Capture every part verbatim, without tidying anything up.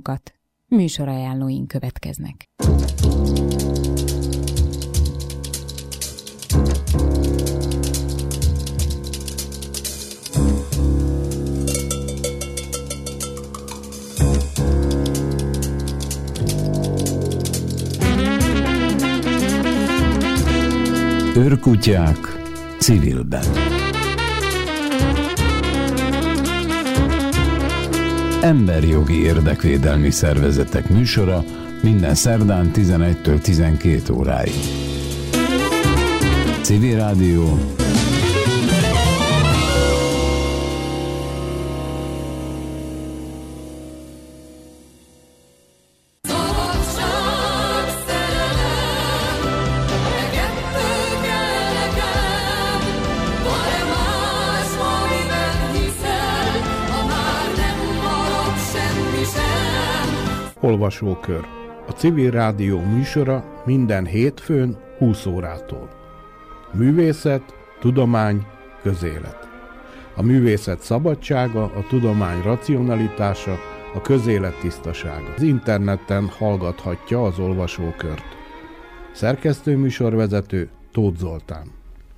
műsorunkat. Műsorajánlóink következnek. Őrkutyák civilben. Emberjogi érdekvédelmi szervezetek műsora minden szerdán tizenegytől tizenkét óráig. Civil Rádió. Olvasókör. A Civil Rádió műsora minden hétfőn húsz órától. Művészet, tudomány, közélet. A művészet szabadsága, a tudomány racionalitása, a közélet tisztasága. Az interneten hallgathatja az olvasókört. Szerkesztő műsorvezető Tóth Zoltán.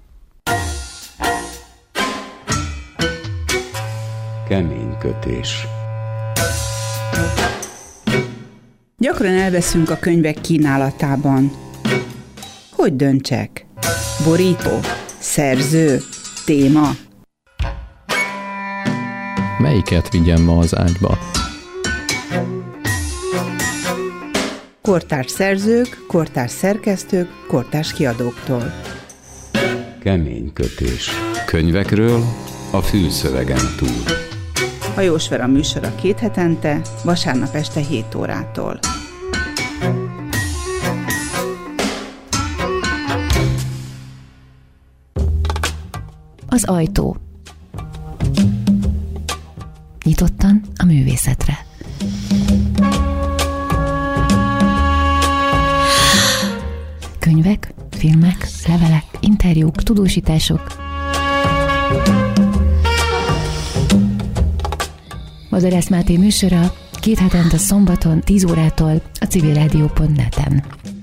Keménykötés. Gyakran elveszünk a könyvek kínálatában. Hogy döntsek? Borító? Szerző? Téma? Melyiket vigyem ma az ágyba? Kortárs szerzők, kortárs szerkesztők, kortárs kiadóktól. Keménykötés. Könyvekről a fülszövegen túl. Hajós Vera műsora két hetente, vasárnap este hét órától. Az ajtó. Nyitottan a művészetre. Könyvek, filmek, levelek, interjúk, tudósítások. Madarász Máté műsora két hetente szombaton tíz órától a civilrádió pont net-en.